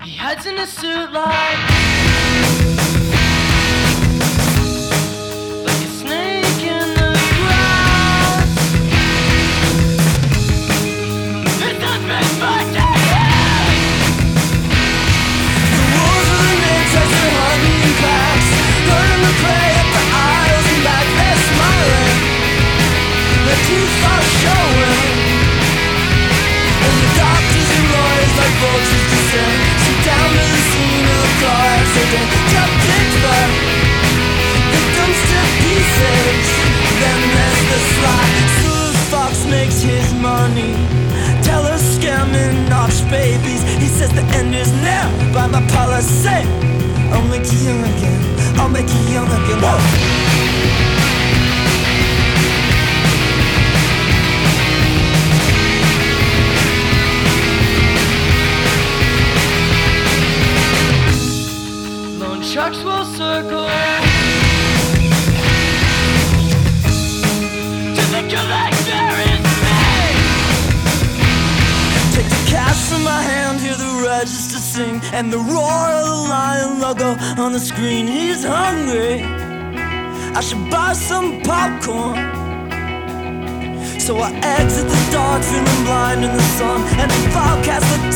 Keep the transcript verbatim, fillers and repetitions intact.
He hides in a suit like like a snake in the grass. It's not been for decades. The wolves of the midsize are hunting in packs, learning to play at the idols and back. They're smiling, their teeth are showing, and the doctors and lawyers like vultures descend. Sit down to the scene of the car accident. Drop kicks the victims to pieces. Then there's the slide. Smooth Fox makes his money. Teller scamming Notch babies. He says the end is near by my policy. I'll make you young again. I'll make you young again. Whoa! Trucks will circle to the collector is me. Take the cash from my hand, hear the register sing, and the roar of the lion logo on the screen. He's hungry, I should buy some popcorn. So I exit the dark, feeling blind in the sun, and the file casts the